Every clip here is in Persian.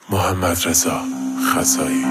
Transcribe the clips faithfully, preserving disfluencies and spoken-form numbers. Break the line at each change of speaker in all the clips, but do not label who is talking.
محمد رضا خزایی.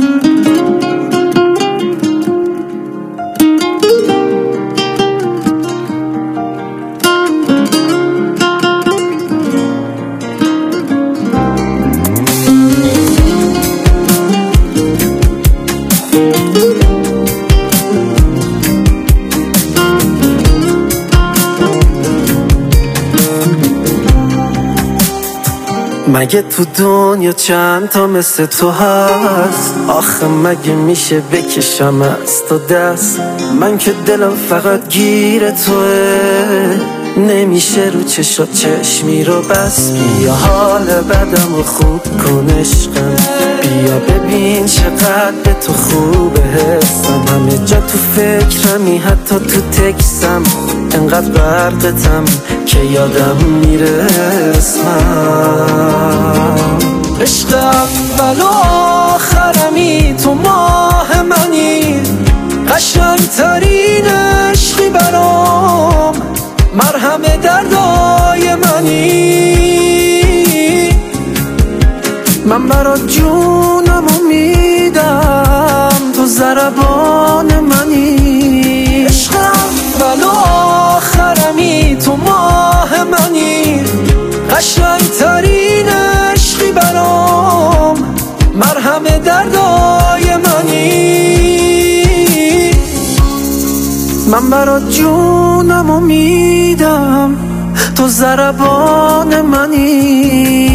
مگه تو دنیا چند تا مثل تو هست؟ آخه مگه میشه بکشم از تو دست؟ من که دلم فقط گیر توه، نمیشه رو چشا چشمی رو بس. بیا حال بدم رو خوب کن عشقم، بیا ببین چقدر به تو خوبه حسم. همه جا تو فکرمی حتی تو تکسم، انقدر برقتم که یادم میره اسمم. عشق اول و آخرمی تو ماه منی، قشنگترین عشقی برام، مرهم دردای منی. من برات جونمو میدم، تو ضربان منی. عشق اول و آخرمی تو ماه منی، قشنگترین عشقی برام، مرهم دردای منی. من برات جونمو میدم، تو ضربان منی.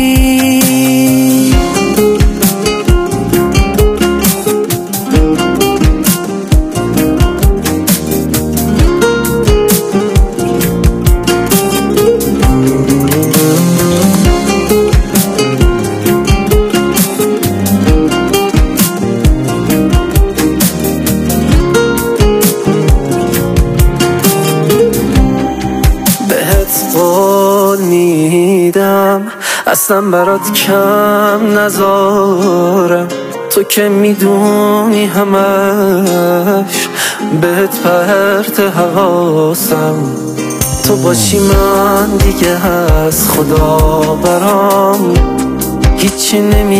قول میدم اصلا برات کم نذارم، تو که میدونی همش بهت پرت حواسم. تو باشی من دیگه از خدا برام هیچی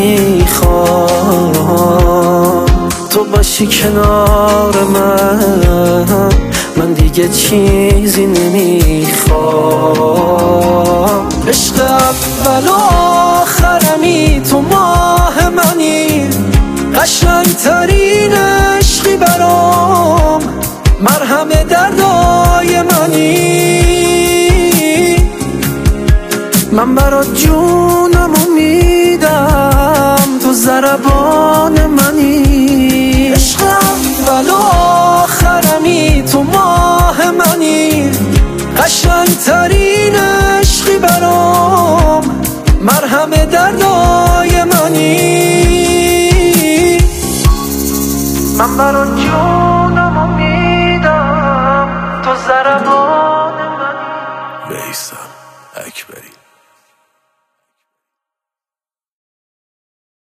نمیخوام. تو باشی کنار من، من دیگه چیزی نمیخوام. عشق اول و آخرمی تو ماه منی، قشنگترین عشقی برام، مرهم دردای منی. من برات جونمو میدم، تو ضربان منی. عشق اول و آخرمی تو ماه منی، قشنگترین عشقی برام، مرهم دردای منی. من برات جونمو میدم، تو ضربان منی.
میثم اکبری.